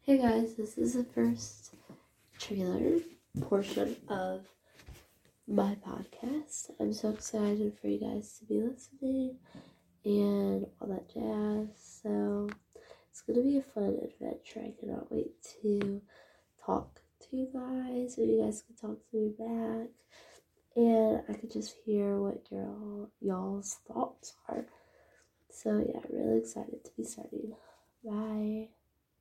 Hey guys, this is the first trailer portion of my podcast. I'm so excited for you guys to be listening and all that jazz. So it's going to be a fun adventure. I cannot wait to talk to you guys, so you guys can talk to me back, and I could just hear what y'all's thoughts are. So yeah, really excited to be starting. Bye.